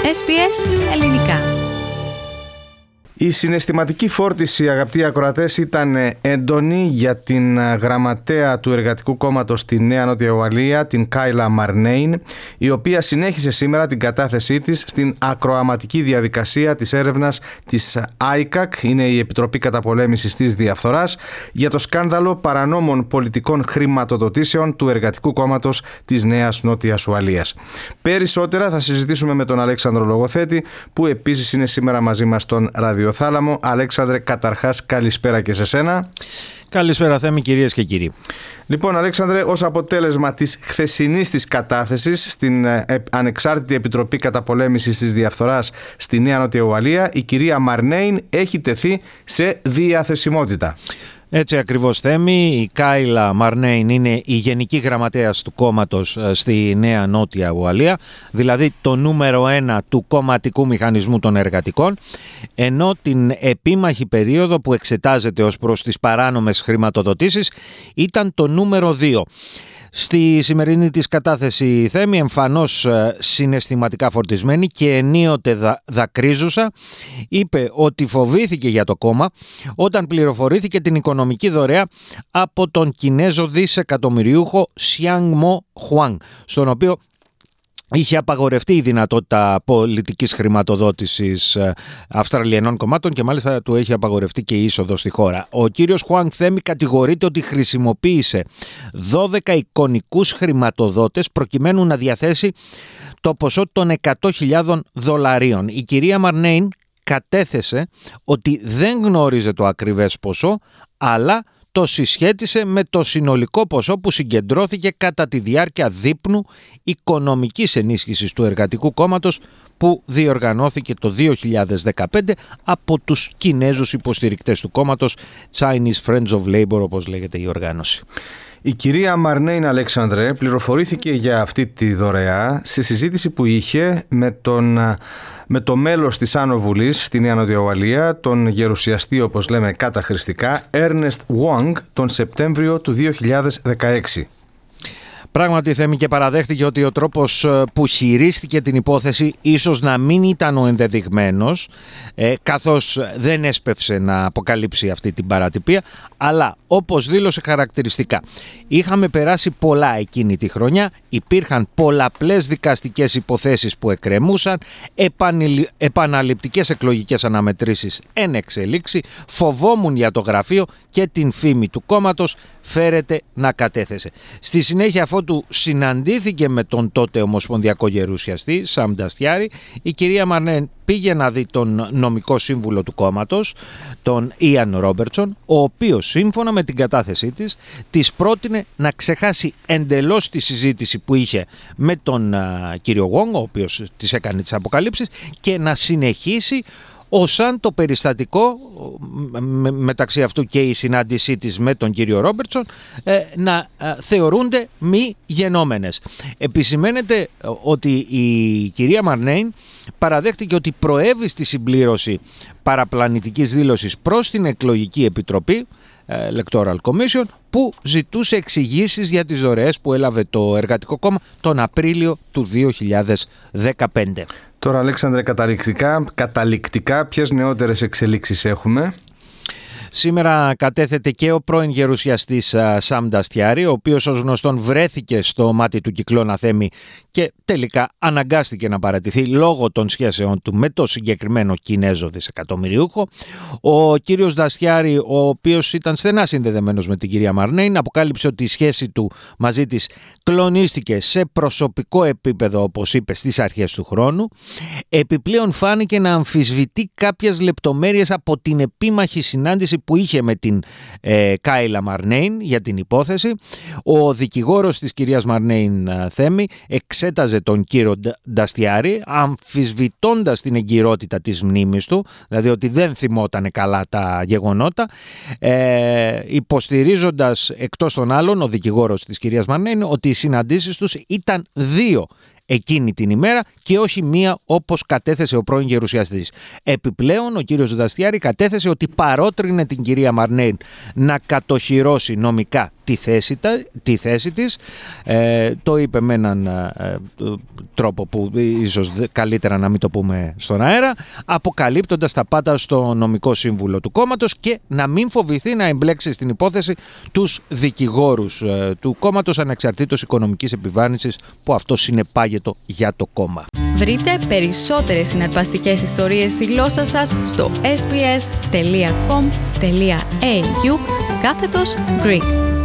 SBS Ελληνικά. Η συναισθηματική φόρτιση, αγαπητοί ακροατές, ήταν έντονη για την γραμματέα του Εργατικού Κόμματος στη Νέα Νότια Ουαλία, την Κάιλα Μαρνέιν, η οποία συνέχισε σήμερα την κατάθεσή της στην ακροαματική διαδικασία της έρευνας της ICAC, είναι η Επιτροπή Καταπολέμησης της Διαφθοράς, για το σκάνδαλο παρανόμων πολιτικών χρηματοδοτήσεων του Εργατικού Κόμματος της Νέας Νότιας Ουαλίας. Περισσότερα θα συζητήσουμε με τον Αλέξανδρο Λογοθέτη, που επίσης είναι σήμερα μαζί μας στον ραδιοθάλαμο. Αλέξανδρε, καταρχάς καλησπέρα και σε σένα. Καλησπέρα Θέμη, κυρίες και κύριοι. Λοιπόν, Αλέξανδρε, ως αποτέλεσμα της χθεσινής της κατάθεσης στην Ανεξάρτητη Επιτροπή Καταπολέμησης της Διαφθοράς στη Νέα Νότια Ουαλία, η κυρία Μαρνέιν έχει τεθεί σε διαθεσιμότητα. Έτσι ακριβώς, Θέμη. Η Κάιλα Μαρνέιν είναι η Γενική Γραμματέας του κόμματος στη Νέα Νότια Ουαλία, δηλαδή το νούμερο 1 του κομματικού μηχανισμού των εργατικών, ενώ την επίμαχη περίοδο που εξετάζεται ως προς τις παράνομες χρηματοδοτήσεις ήταν το νούμερο 2. Στη σημερινή της κατάθεση, Θέμη, εμφανώς συναισθηματικά φορτισμένη και ενίοτε δακρύζουσα, είπε ότι φοβήθηκε για το κόμμα όταν πληροφορήθηκε την οικονομική δωρεά από τον Κινέζο δισεκατομμυριούχο Σιάνγκ Μο Χουάνγκ, στον οποίο είχε απαγορευτεί η δυνατότητα πολιτικής χρηματοδότησης Αυστραλιανών κομμάτων και μάλιστα του έχει απαγορευτεί και η είσοδο στη χώρα. Ο κύριος Χουάνγκ, Θέμη, κατηγορείται ότι χρησιμοποίησε 12 εικονικούς χρηματοδότες προκειμένου να διαθέσει το ποσό των $100,000. Η κυρία Μαρνέιν κατέθεσε ότι δεν γνώριζε το ακριβές ποσό, αλλά το συσχέτισε με το συνολικό ποσό που συγκεντρώθηκε κατά τη διάρκεια δείπνου οικονομικής ενίσχυσης του Εργατικού Κόμματος που διοργανώθηκε το 2015 από τους Κινέζους υποστηρικτές του κόμματος, Chinese Friends of Labour, όπως λέγεται η οργάνωση. Η κυρία Μαρνέιν, Αλέξανδρε, πληροφορήθηκε για αυτή τη δωρεά σε συζήτηση που είχε με το μέλος της Άνω Βουλής στη Νέα Νότια Ουαλία, τον γερουσιαστή, όπως λέμε καταχρηστικά, Ernest Wong, τον Σεπτέμβριο του 2016. Πράγματι, Θέμη, και παραδέχτηκε ότι ο τρόπος που χειρίστηκε την υπόθεση ίσως να μην ήταν ο ενδεδειγμένος, καθώς δεν έσπευσε να αποκαλύψει αυτή την παρατυπία, αλλά όπως δήλωσε χαρακτηριστικά, είχαμε περάσει πολλά εκείνη τη χρονιά, υπήρχαν πολλαπλές δικαστικές υποθέσεις που εκκρεμούσαν, επαναληπτικές εκλογικές αναμετρήσεις εν εξελίξη, φοβόμουν για το γραφείο και την φήμη του κόμματος, φέρεται να κατέθεσε. Στη συνέχεια, αφότου συναντήθηκε με τον τότε ομοσπονδιακό γερουσιαστή Σαμ Νταστιάρη, η κυρία Μαρνέιν πήγε να δει τον νομικό σύμβουλο του κόμματος, τον Ιαν Ρόμπερτσον, ο οποίος σύμφωνα με την κατάθεσή της πρότεινε να ξεχάσει εντελώς τη συζήτηση που είχε με τον κύριο Wong, ο οποίος της έκανε τις αποκαλύψεις, και να συνεχίσει ως αν το περιστατικό, μεταξύ αυτού και η συνάντησή της με τον κύριο Ρόμπερτσον, να θεωρούνται μη γενόμενες. Επισημαίνεται ότι η κυρία Μαρνέιν παραδέχτηκε ότι προέβη στη συμπλήρωση παραπλανητικής δήλωσης προς την εκλογική επιτροπή Electoral Commission, που ζητούσε εξηγήσεις για τις δωρεές που έλαβε το Εργατικό Κόμμα τον Απρίλιο του 2015. Τώρα, Αλέξανδρε, καταληκτικά ποιες νεότερες εξελίξεις έχουμε? Σήμερα κατέθεται και ο πρώην γερουσιαστής Σαμ Νταστιάρη, ο οποίος ως γνωστόν βρέθηκε στο μάτι του κυκλώνα, Θέμη, και τελικά αναγκάστηκε να παραιτηθεί λόγω των σχέσεων του με το συγκεκριμένο Κινέζο δισεκατομμυριούχο. Ο κύριος Νταστιάρη, ο οποίος ήταν στενά συνδεδεμένος με την κυρία Μαρνέιν, αποκάλυψε ότι η σχέση του μαζί της κλονίστηκε σε προσωπικό επίπεδο, όπως είπε, στις αρχές του χρόνου. Επιπλέον φάνηκε να αμφισβητεί κάποιες λεπτομέρειες από την επίμαχη συνάντηση που είχε με την Κάιλα Μαρνέιν για την υπόθεση. Ο δικηγόρος της κυρίας Μαρνέιν, Θέμη, εξέταζε τον κύριο Νταστιάρη, αμφισβητώντας την εγκυρότητα της μνήμης του, δηλαδή ότι δεν θυμότανε καλά τα γεγονότα, υποστηρίζοντας εκτός των άλλων ο δικηγόρος της κυρίας Μαρνέιν ότι οι συναντήσεις τους ήταν 2 εκείνη την ημέρα και όχι μία όπως κατέθεσε ο πρώην γερουσιαστής. Επιπλέον, ο κύριος Νταστιάρη κατέθεσε ότι παρότρινε την κυρία Μαρνέιν να κατοχυρώσει νομικά τη θέση της. Το είπε με έναν τρόπο που ίσως καλύτερα να μην το πούμε στον αέρα, αποκαλύπτοντας τα πάντα στο νομικό σύμβουλο του κόμματος και να μην φοβηθεί να εμπλέξει στην υπόθεση τους δικηγόρους του κόμματος ανεξαρτήτως οικονομικής επιβάρυνσης που αυτό συνεπάγεται για το κόμμα. Βρείτε περισσότερες συναρπαστικές ιστορίες στη γλώσσα σας στο sbs.com.au/Greek.